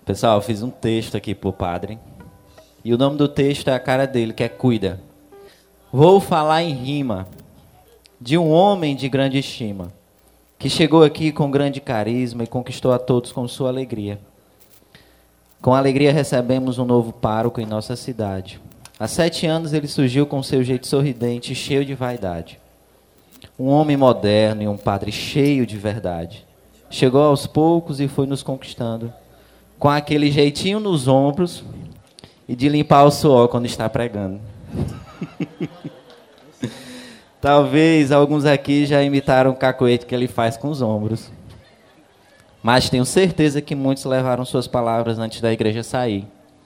Pessoal, eu fiz um texto aqui pro padre. E o nome do texto é a cara dele, que é Cuida. Vou falar em rima de um homem de grande estima, que chegou aqui com grande carisma e conquistou a todos com sua alegria. Com alegria recebemos um novo pároco em nossa cidade. Há 7 anos ele surgiu com seu jeito sorridente e cheio de vaidade. Um homem moderno e um padre cheio de verdade. Chegou aos poucos e foi nos conquistando, com aquele jeitinho nos ombros e de limpar o suor quando está pregando. Talvez alguns aqui já imitaram o cacoete que ele faz com os ombros. Mas tenho certeza que muitos levaram suas palavras antes da igreja sair.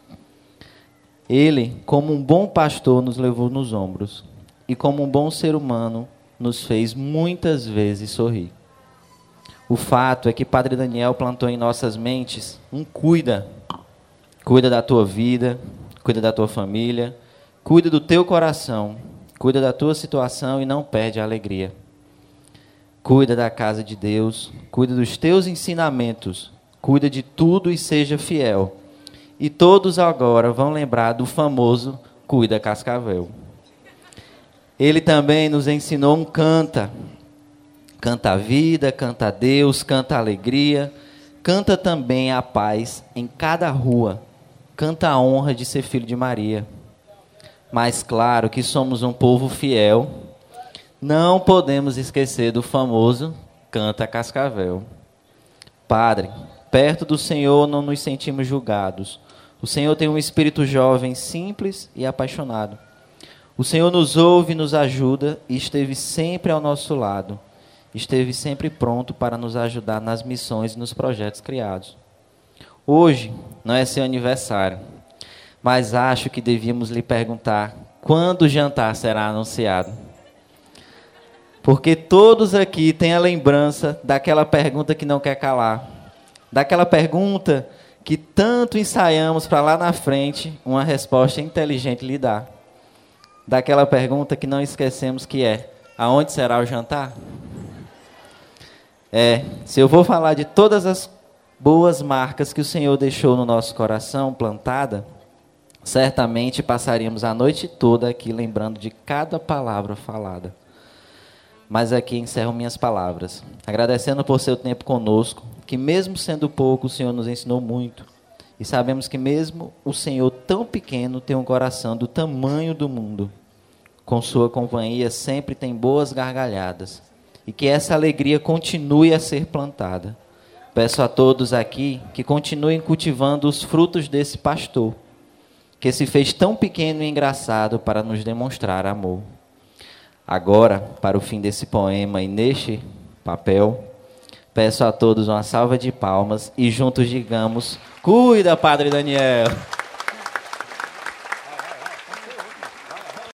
Ele, como um bom pastor, nos levou nos ombros. E como um bom ser humano, nos fez muitas vezes sorrir. O fato é que Padre Daniel plantou em nossas mentes um cuida. Cuida da tua vida, cuida da tua família, cuida do teu coração, cuida da tua situação e não perde a alegria. Cuida da casa de Deus, cuida dos teus ensinamentos, cuida de tudo e seja fiel. E todos agora vão lembrar do famoso Cuida Cascavel. Ele também nos ensinou um canta. Canta a vida, canta a Deus, canta a alegria, canta também a paz em cada rua, canta a honra de ser filho de Maria. Mas claro que somos um povo fiel, não podemos esquecer do famoso Canta Cascavel. Padre, perto do Senhor não nos sentimos julgados. O Senhor tem um espírito jovem, simples e apaixonado. O Senhor nos ouve e nos ajuda e esteve sempre ao nosso lado. Esteve sempre pronto para nos ajudar nas missões e nos projetos criados. Hoje não é seu aniversário, mas acho que devíamos lhe perguntar quando o jantar será anunciado. Porque todos aqui têm a lembrança daquela pergunta que não quer calar, daquela pergunta que tanto ensaiamos para lá na frente uma resposta inteligente lhe dar. Daquela pergunta que não esquecemos que é: aonde será o jantar? Se eu vou falar de todas as boas marcas que o Senhor deixou no nosso coração plantada, certamente passaríamos a noite toda aqui lembrando de cada palavra falada. Mas aqui encerro minhas palavras, agradecendo por seu tempo conosco, que mesmo sendo pouco, o Senhor nos ensinou muito. E sabemos que mesmo o Senhor tão pequeno tem um coração do tamanho do mundo. Com sua companhia sempre tem boas gargalhadas. E que essa alegria continue a ser plantada. Peço a todos aqui que continuem cultivando os frutos desse pastor, que se fez tão pequeno e engraçado para nos demonstrar amor. Agora, para o fim desse poema e neste papel, peço a todos uma salva de palmas e juntos digamos: Cuida, Padre Daniel!